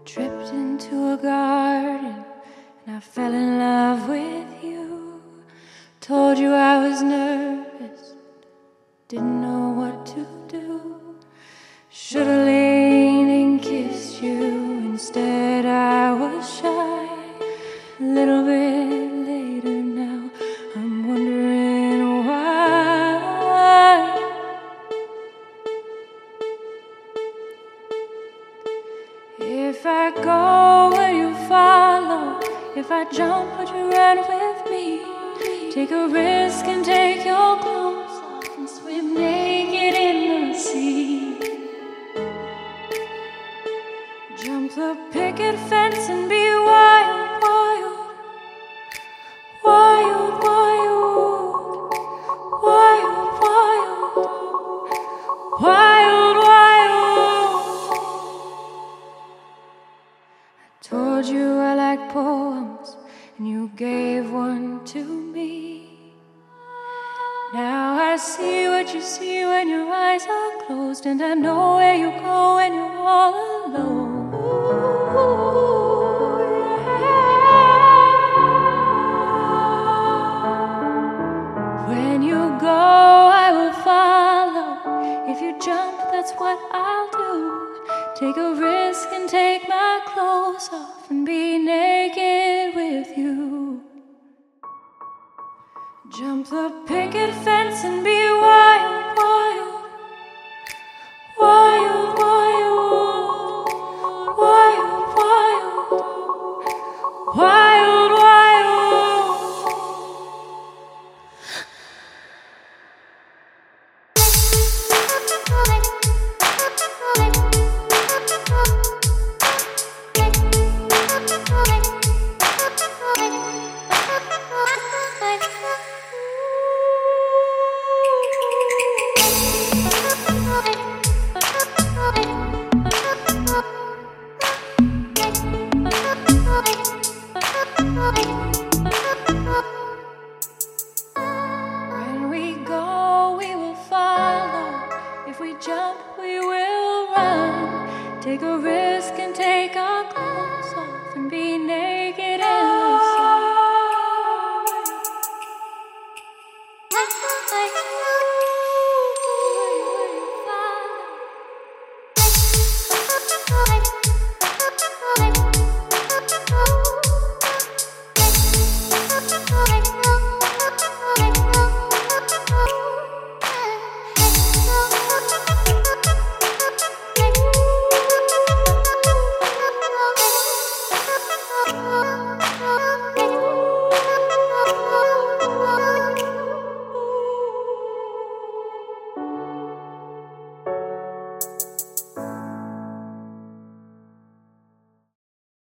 Tripped into a garden and I fell in love with you. Told you I was nervous, didn't know what to do. Should've leaned and kissed you, instead I was shy. A little bit later now, I'm wondering why. If I go, will you follow? If I jump, would you run with me? Take a risk and take your clothes off and swim naked in the sea. Jump the picket fence and be wild, wild, wild, wild, wild, wild, wild, wild. I told you I like poems, and you gave one to me. Now I see what you see when your eyes are closed, and I know where you go when you're all alone. When you go, I will follow. If you jump, that's what I'll do. Take a risk and take my clothes off and be naked with you. Jump the picket fence and be wild, wild, wild, wild, wild, wild, wild, wild. When we go, we will follow. If we jump, we will run. Take a risk and take our clothes off and be naked in the sun.